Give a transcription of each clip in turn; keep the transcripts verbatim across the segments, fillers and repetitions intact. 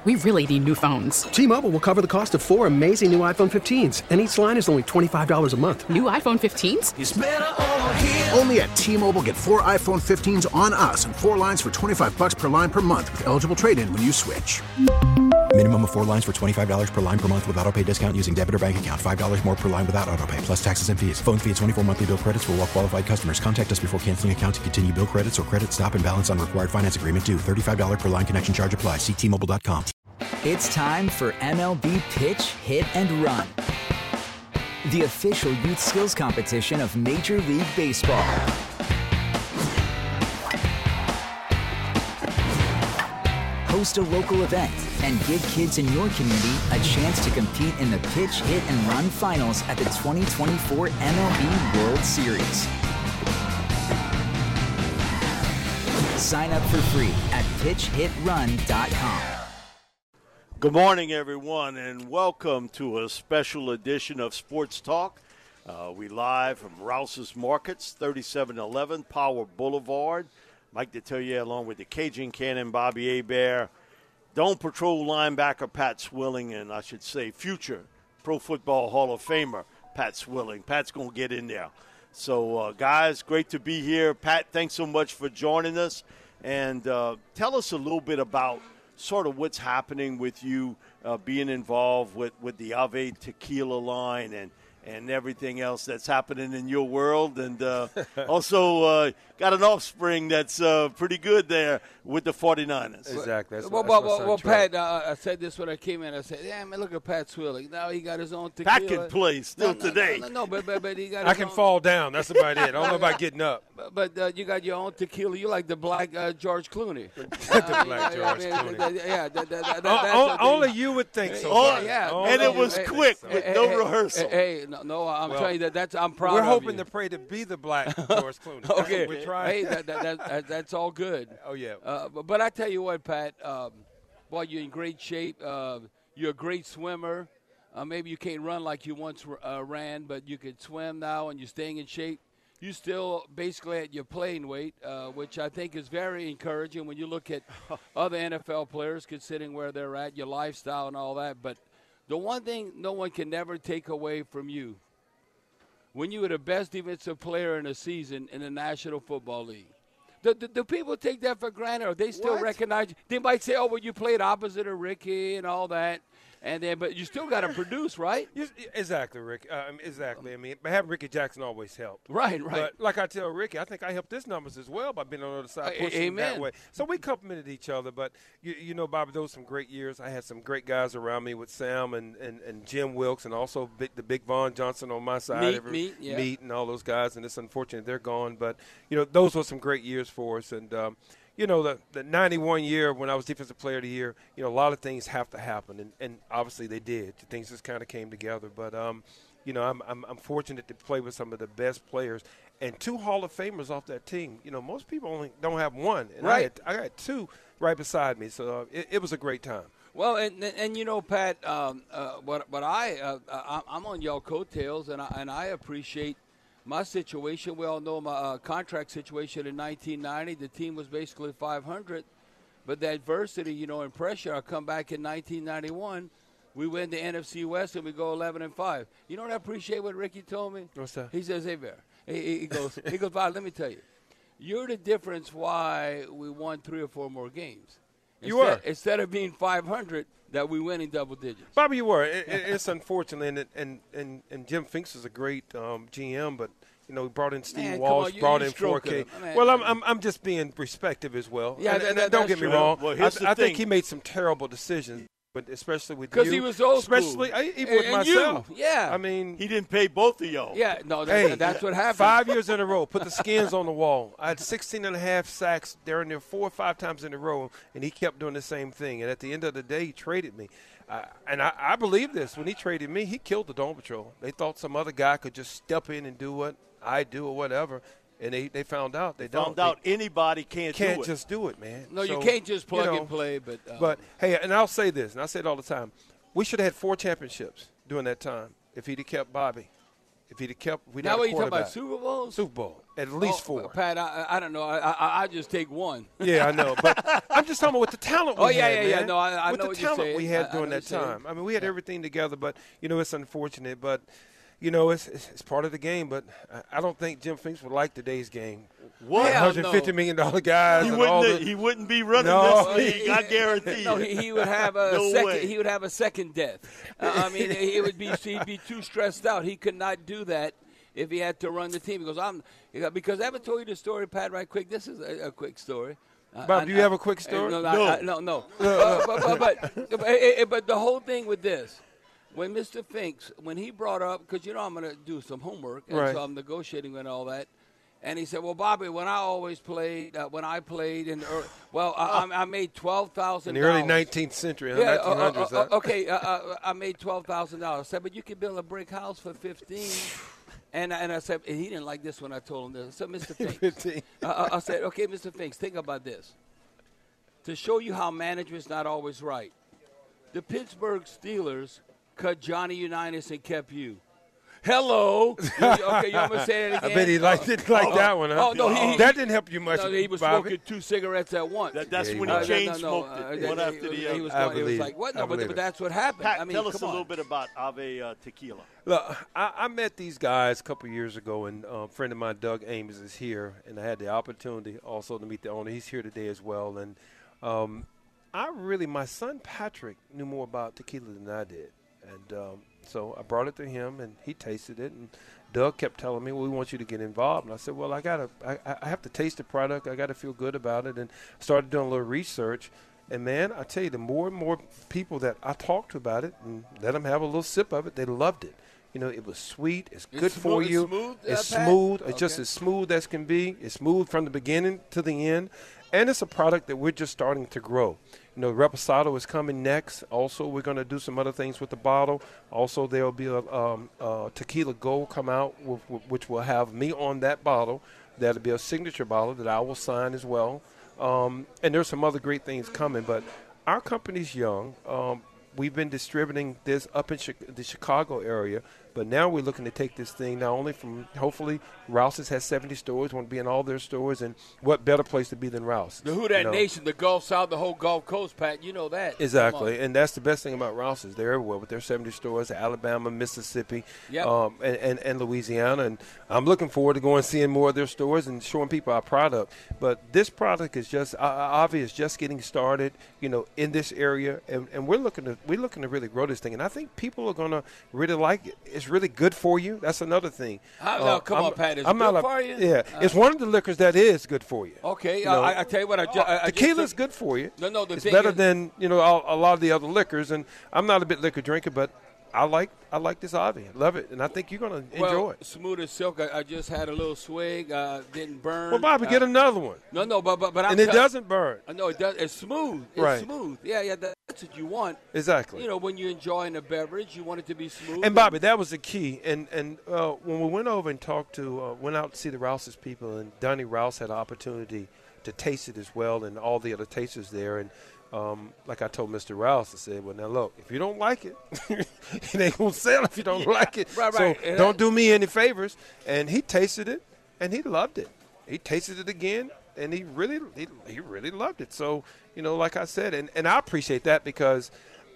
we really need new phones. T-Mobile will cover the cost of four amazing new iPhone fifteens, and each line is only twenty-five dollars a month. New iPhone fifteens? It's better over here. Only at T-Mobile, get four iPhone fifteens on us and four lines for twenty-five dollars per line per month with eligible trade-in when you switch. Minimum of four lines for twenty-five dollars per line per month with autopay discount using debit or bank account. five dollars more per line without autopay, plus taxes and fees. Phone fee at twenty-four monthly bill credits for well-qualified customers. Contact us before canceling account to continue bill credits or credit stop and balance on required finance agreement due. thirty-five dollars per line connection charge applies. See T Mobile dot com. It's time for M L B Pitch, Hit, and Run, the official youth skills competition of Major League Baseball. Host a local event and give kids in your community a chance to compete in the Pitch, Hit, and Run finals at the twenty twenty-four M L B World Series. Sign up for free at pitch hit run dot com. Good morning, everyone, and welcome to a special edition of Sports Talk. Uh, we live from Rouse's Markets, thirty-seven eleven Power Boulevard. I'd like to tell you, along with the Cajun Cannon, Bobby Hebert, Dome Patrol linebacker Pat Swilling, and I should say future Pro Football Hall of Famer Pat Swilling. Pat's going to get in there. So, uh, guys, great to be here. Pat, thanks so much for joining us. And uh, tell us a little bit about sort of what's happening with you uh, being involved with, with the Ave Tequila line and, and everything else that's happening in your world. And uh, also uh, got an offspring that's uh, pretty good there with the forty-niners. Exactly. That's well, what, well, that's well Pat, uh, I said this when I came in. I said, yeah, man, look at Pat Swilling. Now he got his own tequila. Pat can play still no, no, today. No, no, no, but, but, but he got I can own. fall down. That's about it. I don't know about getting up. But, but uh, you got your own tequila. You like the black uh, George Clooney. the uh, black yeah, George I mean, Clooney. that- yeah, that, that, that, O- that's o- what only they- you would think so. Oh, Bobby. yeah. Only And it you was would quick think so. with no rehearsal. Hey, hey, no, no, I'm Well, telling you that that's I'm proud We're of hoping you. to pray to be the black George Clooney. That's Okay, what we're trying. hey, that, that, that, that, that's all good. Oh, yeah. Uh, but, but I tell you what, Pat, um, boy, you're in great shape. Uh, you're a great swimmer. Uh, maybe you can't run like you once uh, ran, but you can swim now, and you're staying in shape. You're still basically at your playing weight, uh, which I think is very encouraging when you look at other N F L players, considering where they're at, your lifestyle and all that. But the one thing no one can never take away from you, when you were the best defensive player in a season in the National Football League, do, do, do people take that for granted, or they still What? recognize you? They might say, oh, well, you played opposite of Ricky and all that. And then, but you still got to produce, right? You- Exactly, Rick. Uh, I mean, exactly. I mean, but having Ricky Jackson always helped. Right, right. But like I tell Ricky, I think I helped his numbers as well by being on the other side, Uh, pushing him that amen. way. So we complimented each other. But, you, you know, Bobby, those were some great years. I had some great guys around me with Sam and, and, and Jim Wilkes and also big, the big Vaughn Johnson on my side. Meat, Every- Meat, yeah. Meat and all those guys. And it's unfortunate they're gone. But, you know, those were some great years for us. And, um, you know, the, the ninety-one year when I was Defensive Player of the Year, you know, a lot of things have to happen. And, and obviously they did. Things just kind of came together. But, um, you know, I'm, I'm I'm fortunate to play with some of the best players and two Hall of Famers off that team. You know, most people only don't have one. And Right. I, had, I got two right beside me. So uh, it, it was a great time. Well, and and you know, Pat, um, uh, what what I uh, I- I'm on y'all coattails, and I, and I appreciate my situation. We all know my uh, contract situation in nineteen ninety. The team was basically five hundred, but the adversity, you know, and pressure. I come back in nineteen ninety-one. We win the N F C West and we go eleven and five. You know what I appreciate what Ricky told me? What's that? He says, "Hey, Bear." He, he goes, he goes, "Bob, let me tell you, you're the difference why we won three or four more games. You Instead- were. instead of being five hundred, that we win in double digits." Bobby, you were. It, it, it's unfortunate, and, and and and Jim Finks is a great um, G M, but you know, he brought in Steve Man, come Walsh, on, you- brought you in four stroking K. him. I mean, Well, I'm, I'm I'm just being respective as well. Yeah, and, that- and that- don't that's get me true. wrong. Well, I, here's the I think thing. he made some terrible decisions, but especially with you. Because he was old school. Especially I, even And- with and you, myself. yeah. I mean, He didn't pay both of y'all. Yeah, no, that, hey, that's what happened. Five years in a row, put the skins on the wall. I had sixteen and a half sacks during there four or five times in a row, and he kept doing the same thing. And at the end of the day, he traded me. Uh, and I, I believe this. When he traded me, he killed the Dome Patrol. They thought some other guy could just step in and do what I do or whatever. And they, they found out they Found don't. out They anybody can't, can't do it. just do it, man. No, you So, can't just plug you know, and play. But um, But, hey, and I'll say this, and I say it all the time. We should have had four championships during that time if he'd have kept Bobby. If he'd have kept – we now had a what you talking about, quarterback. Super Bowls? Super Bowl. At least oh, four. Pat, I, I don't know. I, I I just take one. Yeah, I know. But I'm just talking about with the talent we oh, yeah, had, yeah, man. yeah. No, I, I with know the what talent you're saying. we had I, during I that time. saying. I mean, we had yeah. everything together, but, you know, it's unfortunate. But, you know, it's, it's, it's part of the game. But I, I don't think Jim Finks would like today's game. What? Hell one hundred fifty no. million dollars guys. He and wouldn't. all The, the, he wouldn't be running No. this league. I guarantee you. No, he, he would have a No second. way. He would have a second death. Uh, I mean, it would be he'd be too stressed out. He could not do that if he had to run the team. He goes, I'm because I haven't told you the story, Pat. Right, quick. This is a, a quick story. Bob, I, do you I, have a quick story? No, No. I, I, no, no. but, but, but, but, but, but the whole thing with this, when Mister Finks, when he brought up, because you know I'm going to do some homework, and Right. so I'm negotiating and all that. And he said, "Well, Bobby, when I always played, uh, when I played in, the early, well, I, I made twelve thousand In the early nineteenth century, Yeah, nineteen hundreds. uh, uh, uh, okay, uh, uh, I made twelve thousand dollars. I said, but you could build a brick house for fifteen. And and I said, and he didn't like this when I told him this. I said, Mister Finks, fifteen. uh, I said, okay, Mister Finks, think about this. To show you how management's not always right, the Pittsburgh Steelers cut Johnny Unitas and kept you. Hello. You- okay, you want me to say that again? I bet he liked, didn't like Oh, that one. Huh? oh, no, he- that didn't help you much. No, he was Bobby. smoking two cigarettes at once. That, that's Yeah, he when was. he Uh, chain no, no, smoked uh, it uh, one he- after the he other. was I going, it was believe like, it. what? I No, but, believe but it. that's what happened. Pat, I mean, tell us come a little on. bit about Ave uh, Tequila. Look, I, I met these guys a couple years ago, and uh, a friend of mine, Doug Ames, is here, and I had the opportunity also to meet the owner. He's here today as well, and um, I really, my son Patrick knew more about tequila than I did, and um, so I brought it to him, and he tasted it, and Doug kept telling me, well, we want you to get involved. And I said, well, I gotta, I, I have to taste the product. I got to feel good about it, and started doing a little research. And, man, I tell you, the more and more people that I talked to about it and let them have a little sip of it, they loved it. You know, it was sweet. It's good It's for smooth- you. it's smooth, uh, It's Pat? smooth. It's just Okay. as smooth as can be. It's smooth from the beginning to the end. And it's a product that we're just starting to grow. You know, Reposado is coming next. Also, we're going to do some other things with the bottle. Also, there will be a, um, a Tequila Gold come out, with, with, which will have me on that bottle. That'll be a signature bottle that I will sign as well. Um, and there's some other great things coming. But our company's young. Um, we've been distributing this up in Chi- the Chicago area. But now we're looking to take this thing not only from, hopefully, Rouse's has seventy stores, want to be in all their stores, and what better place to be than Rouse's? The Who That you know? Nation, the Gulf South, the whole Gulf Coast, Pat, you know that. Exactly, Come and that's the best thing about Rouse's. They're everywhere with their seventy stores, Alabama, Mississippi, Yep. um, and, and, and Louisiana. And I'm looking forward to going and seeing more of their stores and showing people our product. But this product is just, uh, obvious, just getting started, you know, in this area, and, and we're looking to we're looking to really grow this thing. And I think people are going to really like it. It's really good for you. That's another thing. Uh, no, come I'm- on, Pat. Is it I'm good not a- for you? Yeah, Uh, it's one of the liquors that is good for you. Okay, You uh, know, I, I tell you what, I, ju- I, I just Tequila's took- good for you. No, no, the it's thing better is- than you know a, a lot of the other liquors, and I'm not a big liquor drinker, but I like I like this Ave. Love it, and I think you're gonna well, enjoy it. Smooth as silk. I, I just had a little swig. Uh, didn't burn. Well, Bobby, uh, get another one, No, no, but but, but I'm and it tell- doesn't burn. I know it does. It's smooth. It's Right. smooth. Yeah, yeah. That's what you want. Exactly. You know, when you're enjoying a beverage, you want it to be smooth. And Bobby, that was the key. And and uh, when we went over and talked to, uh, went out to see the Rouse's people, and Donnie Rouse had an opportunity to taste it as well, and all the other tasters there. And um, like I told Mister Rouse, I said, well, now look, if you don't like it, it ain't gonna sell if you don't like it. Right, right. So And don't that- do me any favors. And he tasted it, and he loved it. He tasted it again, and he really, he, he really loved it. So you know, like I said, and, and I appreciate that because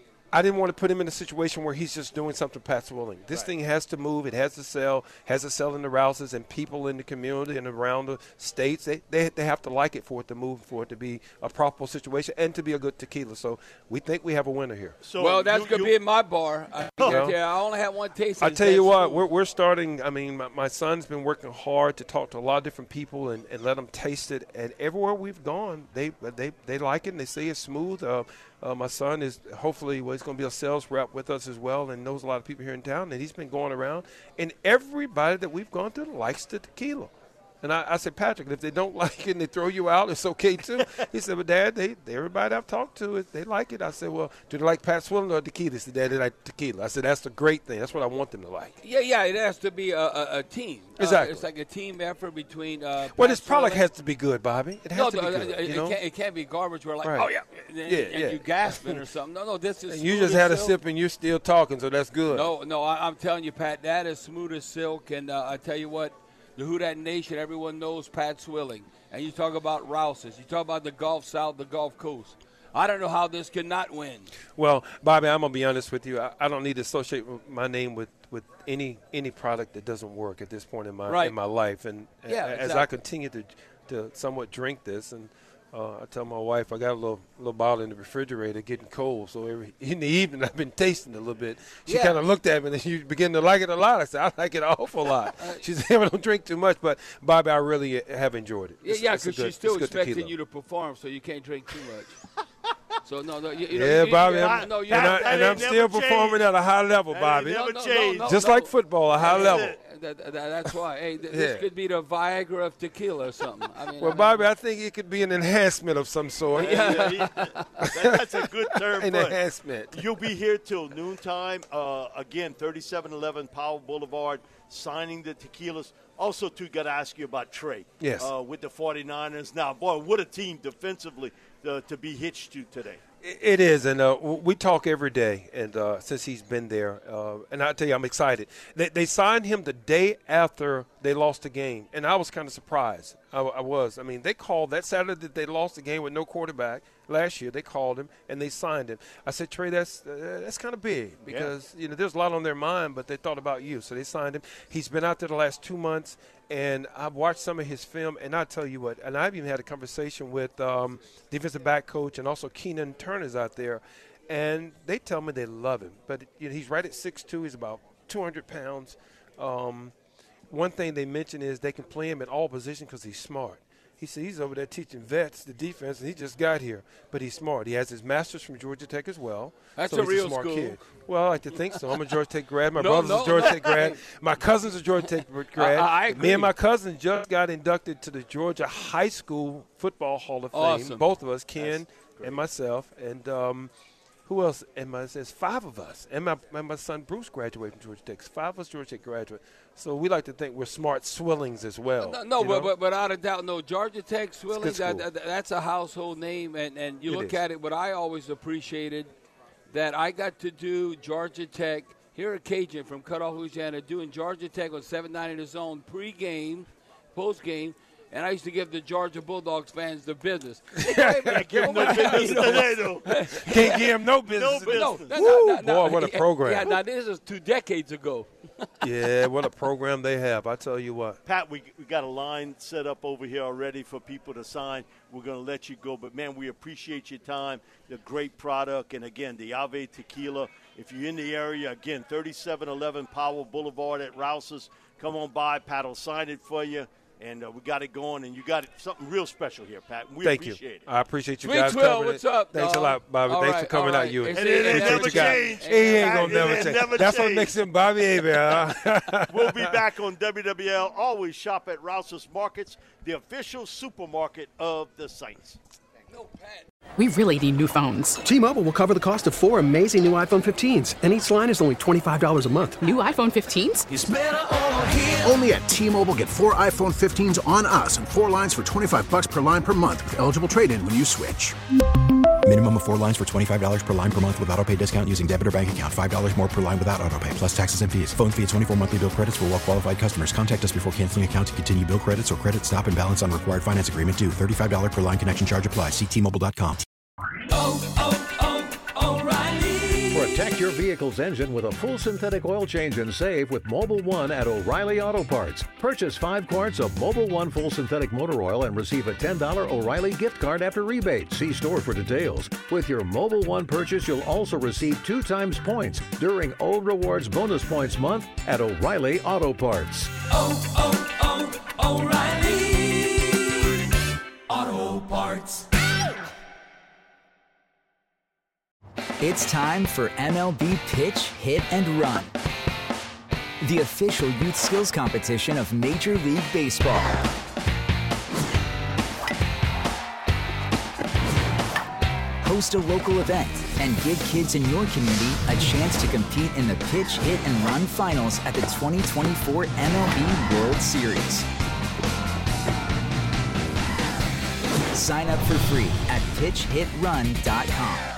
I didn't want to put him in a situation where he's just doing something Pat Swilling. This Right. thing has to move. It has to sell. Has to sell in the Rouses, and people in the community and around the states, they, they they have to like it for it to move, for it to be a profitable situation, and to be a good tequila. So we think we have a winner here. So well, that's you- going to you- be in my bar. I, Well, yeah, I only had one taste. I and tell it's you that what, smooth. we're, we're starting. I mean, my, my son's been working hard to talk to a lot of different people and, and let them taste it. And everywhere we've gone, they they they like it and they say it's smooth. Uh, uh, my son is hopefully well, he's going to be a sales rep with us as well, and knows a lot of people here in town. And he's been going around, and everybody that we've gone to likes the tequila. And I, I said, Patrick, if they don't like it and they throw you out, it's okay too. He said, but Dad, they, they everybody I've talked to, they like it. I said, well, do they like Pat Swilling or tequila? He said, Dad, they like tequila. I said, that's the great thing. That's what I want them to like. Yeah, yeah, it has to be a, a, a team. Exactly. Uh, it's like a team effort between. Uh, Well, Pat this product Swilling- has to be good, Bobby. It has No, to be no, good. it, you it know? can't, it can't be garbage. We're like, Right. oh yeah, and, Yeah, and yeah. you gasping or something. No, no, this is. And you smooth just as had a silk. sip and you're still talking, so that's good. No, no, I, I'm telling you, Pat, that is smooth as silk. And uh, I tell you what, the Who Dat Nation, everyone knows Pat Swilling. And you talk about Rouse's. You talk about the Gulf South, the Gulf Coast. I don't know how this cannot win. Well, Bobby, I'm going to be honest with you. I, I don't need to associate my name with, with any any product that doesn't work at this point in my right. in my life. And yeah, as exactly. I continue to, to somewhat drink this, and uh, I tell my wife I got a little little bottle in the refrigerator getting cold. So every, in the evening I've been tasting a little bit. She yeah. kind of looked at me and she began to like it a lot. I said, I like it an awful lot. She said, I don't drink too much. But, Bobby, I really have enjoyed it. It's, yeah, because she's still expecting tequila. you to perform, so you can't drink too much. So no, no, you, you yeah, know, Bobby, you, you, I'm, no, you and, know, I, and I'm still performing at a high level, Bobby. Never no, no, changed. no, no, Just no. like football, a high level. That, that, that's why. Hey, th- Yeah. this could be the Viagra of tequila or something. I mean, Well, I mean, Bobby, I think it could be an enhancement of some sort. Yeah, yeah, that, that's a good term. An but enhancement. You'll be here till noontime. Uh, again, thirty-seven eleven Powell Boulevard, signing the tequilas. Also, too, got to ask you about Trey. Yes. Uh, with the 49ers. Now, boy, what a team defensively uh, to be hitched to today. It is, and uh, we talk every day, and uh, since he's been there, uh, and I tell you, I'm excited. They, they signed him the day after they lost the game, and I was kind of surprised. I, I was. I mean, they called that Saturday that they lost the game with no quarterback last year. They called him and they signed him. I said, Trey, that's uh, that's kind of big because yeah. you know there's a lot on their mind, but they thought about you, so they signed him. He's been out there the last two months. And I've watched some of his film, and I tell you what, and I've even had a conversation with um, defensive back coach and also Keenan Turner's out there, and they tell me they love him. But you know, he's right at six two. He's about two hundred pounds. Um, one thing they mention is they can play him at all positions because he's smart. He said he's over there teaching vets the defense, and he just got here. But he's smart. He has his master's from Georgia Tech as well. That's so a he's real a smart school. Kid. Well, I like to think so. I'm a Georgia Tech grad. My No, brother's no, a Georgia no. Tech grad. My cousin's a Georgia Tech grad. I- I agree. Me and my cousin just got inducted to the Georgia High School Football Hall of Fame. Awesome. Both of us, Ken and myself. And um, who else? And my, there's five of us. And my, and my son Bruce graduated from Georgia Tech. Five of us Georgia Tech graduate. So we like to think we're smart Swillings as well. No, no you but, know? but without a doubt, no. Georgia Tech, Swilling, good that, school. that, that's a household name. And, and you It look is. at it, what I always appreciated, that I got to do Georgia Tech, here at Cajun from Cutoff, Louisiana, doing Georgia Tech on seven ninety The Zone pregame, postgame. And I used to give the Georgia Bulldogs fans the business. Can't give them no business today, though. Can't give him no business. No No, business. no, Woo, no, no, boy, what a yeah, program. Yeah, now this is two decades ago. Yeah, what a program they have. I tell you what. Pat, we we got a line set up over here already for people to sign. We're going to let you go. But, man, we appreciate your time, the great product. And, again, the Ave Tequila. If you're in the area, again, thirty-seven eleven Powell Boulevard at Rouse's. Come on by. Pat will sign it for you. And uh, we got it going, and you got it, something real special here, Pat. We Thank appreciate you. it. I appreciate you Sweet guys Twill, covering what's it. up, Thanks dog? a lot, Bobby. All Thanks right, for coming all out, right. you. It's- And it ain't Appreciate never you guys. changed. He ain't gonna It never ain't change. never That's what changed. makes him Bobby Hebert. Huh? We'll be back on W W L. Always shop at Rouse's Markets, the official supermarket of the Saints. We really need new phones. T-Mobile will cover the cost of four amazing new iPhone fifteens, and each line is only twenty-five dollars a month. New iPhone fifteens? Only at T-Mobile, get four iPhone fifteens on us and four lines for twenty-five bucks per line per month with eligible trade-in when you switch. Minimum of four lines for twenty-five dollars per line per month with autopay discount using debit or bank account. five dollars more per line without autopay, plus taxes and fees. Phone fee at twenty-four monthly bill credits for well-qualified customers. Contact us before canceling account to continue bill credits or credit stop and balance on required finance agreement due. thirty-five dollars per line connection charge applies. See T Mobile dot com. Protect your vehicle's engine with a full synthetic oil change and save with Mobile One at O'Reilly Auto Parts. Purchase five quarts of Mobile One full synthetic motor oil and receive a ten dollars O'Reilly gift card after rebate. See store for details. With your Mobile One purchase, you'll also receive two times points during O Rewards Bonus Points Month at O'Reilly Auto Parts. Oh, oh, oh, O'Reilly Auto Parts. It's time for M L B Pitch, Hit, and Run, the official youth skills competition of Major League Baseball. Host a local event and give kids in your community a chance to compete in the Pitch, Hit, and Run finals at the twenty twenty-four M L B World Series. Sign up for free at pitch hit run dot com.